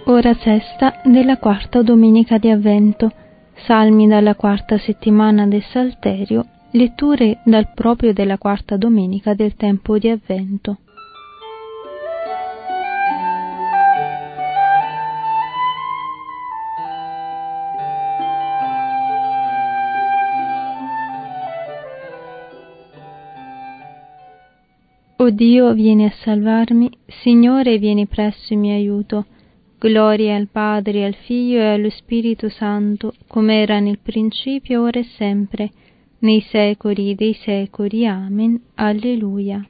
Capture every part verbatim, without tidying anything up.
Ora sesta della quarta domenica di Avvento. Salmi dalla quarta settimana del Salterio. Letture dal proprio della quarta domenica del tempo di Avvento. O Dio, vieni a salvarmi, Signore, vieni presso in mio aiuto. Gloria al Padre, al Figlio e allo Spirito Santo, come era nel principio, ora e sempre, nei secoli dei secoli. Amen. Alleluia.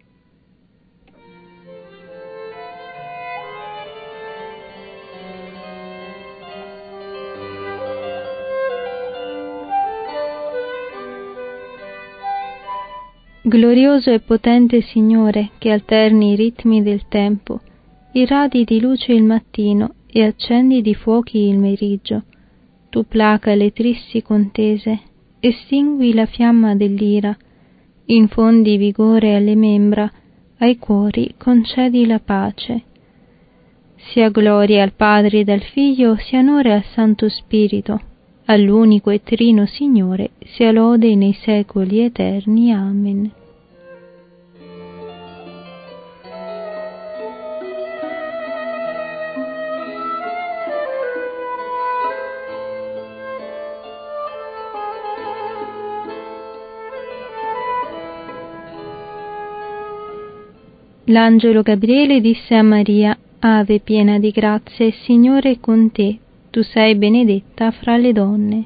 Glorioso e potente Signore, che alterni i ritmi del tempo, irradi di luce il mattino e accendi di fuochi il meriggio. Tu placa le tristi contese, estingui la fiamma dell'ira, infondi vigore alle membra, ai cuori concedi la pace. Sia gloria al Padre ed al Figlio, sia onore al Santo Spirito, all'unico e trino Signore, sia lode nei secoli eterni. Amen. L'angelo Gabriele disse a Maria: Ave piena di grazia, il Signore è con te, tu sei benedetta fra le donne.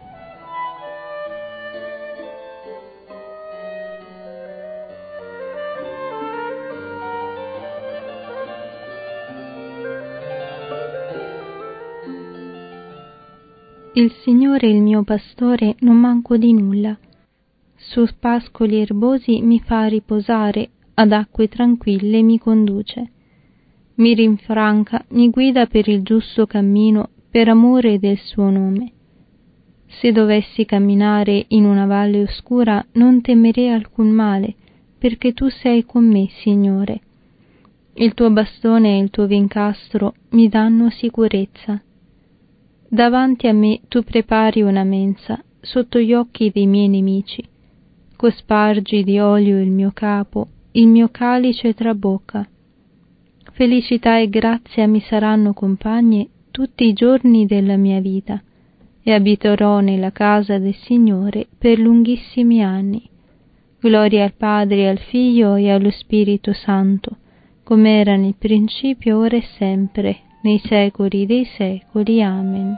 Il Signore è il mio pastore, non manco di nulla. Su pascoli erbosi mi fa riposare, ad acque tranquille mi conduce. Mi rinfranca, mi guida per il giusto cammino, per amore del suo nome. Se dovessi camminare in una valle oscura, non temerei alcun male, perché tu sei con me, Signore. Il tuo bastone e il tuo vincastro mi danno sicurezza. Davanti a me tu prepari una mensa, sotto gli occhi dei miei nemici. Cospargi di olio il mio capo, il mio calice trabocca. Felicità e grazia mi saranno compagne tutti i giorni della mia vita, e abiterò nella casa del Signore per lunghissimi anni. Gloria al Padre, al Figlio e allo Spirito Santo, come era nel principio, ora e sempre, nei secoli dei secoli. Amen.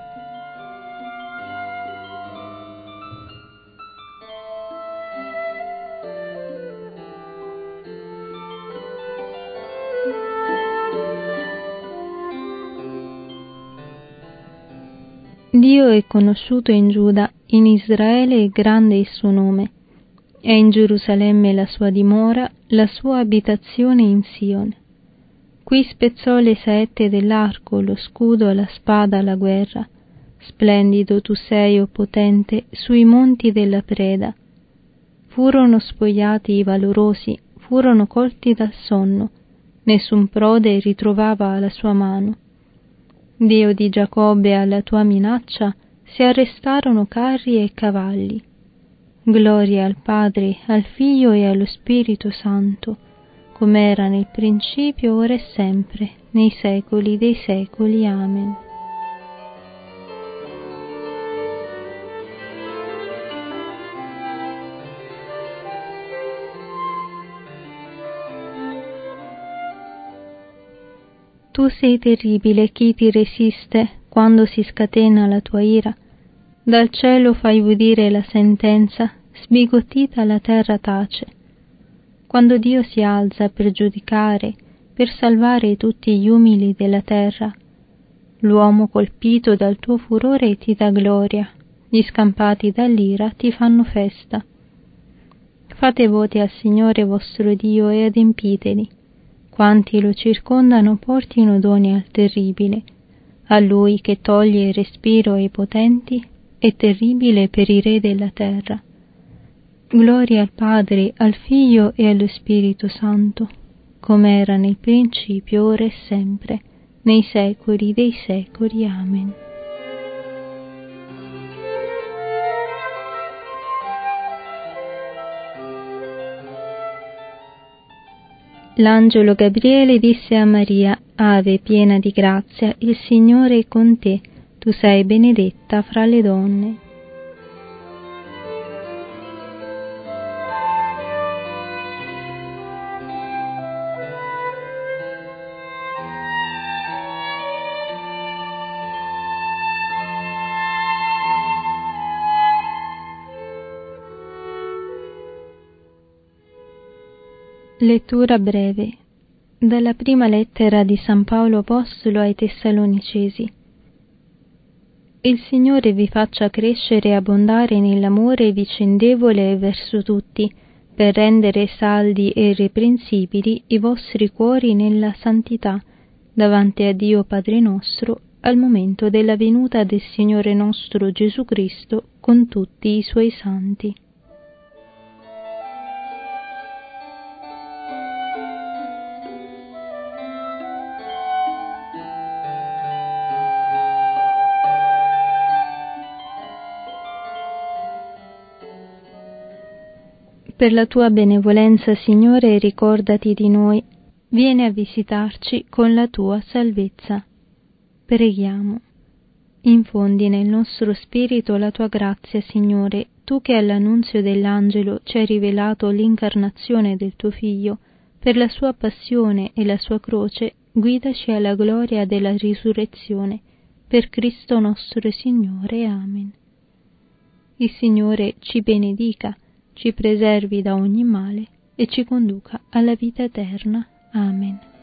Dio è conosciuto in Giuda, in Israele è grande il suo nome. È in Gerusalemme la sua dimora, la sua abitazione in Sion. Qui spezzò le saette dell'arco, lo scudo, la spada, la guerra. Splendido tu sei, o potente, sui monti della preda. Furono spogliati i valorosi, furono colti dal sonno, nessun prode ritrovava la sua mano. Dio di Giacobbe, alla tua minaccia si arrestarono carri e cavalli. Gloria al Padre, al Figlio e allo Spirito Santo, come era nel principio, ora e sempre, nei secoli dei secoli. Amen. Tu sei terribile, chi ti resiste quando si scatena la tua ira? Dal cielo fai udire la sentenza, sbigottita la terra tace. Quando Dio si alza per giudicare, per salvare tutti gli umili della terra, l'uomo colpito dal tuo furore ti dà gloria, gli scampati dall'ira ti fanno festa. Fate voti al Signore vostro Dio e adempiteli. Quanti lo circondano portino doni al terribile. A Lui che toglie il respiro ai potenti, è terribile per i re della terra. Gloria al Padre, al Figlio e allo Spirito Santo, come era nel principio, ora e sempre, nei secoli dei secoli. Amen. L'angelo Gabriele disse a Maria: Ave, piena di grazia, il Signore è con te. Tu sei benedetta fra le donne. Lettura breve dalla prima lettera di San Paolo Apostolo ai Tessalonicesi. Il Signore vi faccia crescere e abbondare nell'amore vicendevole verso tutti, per rendere saldi e irreprensibili i vostri cuori nella santità, davanti a Dio Padre nostro, al momento della venuta del Signore nostro Gesù Cristo con tutti i Suoi santi. Per la tua benevolenza, Signore, ricordati di noi. Vieni a visitarci con la tua salvezza. Preghiamo. Infondi nel nostro spirito la tua grazia, Signore, tu che all'annunzio dell'angelo ci hai rivelato l'incarnazione del tuo Figlio, per la sua passione e la sua croce, guidaci alla gloria della risurrezione. Per Cristo nostro Signore. Amen. Il Signore ci benedica, ci preservi da ogni male e ci conduca alla vita eterna. Amen.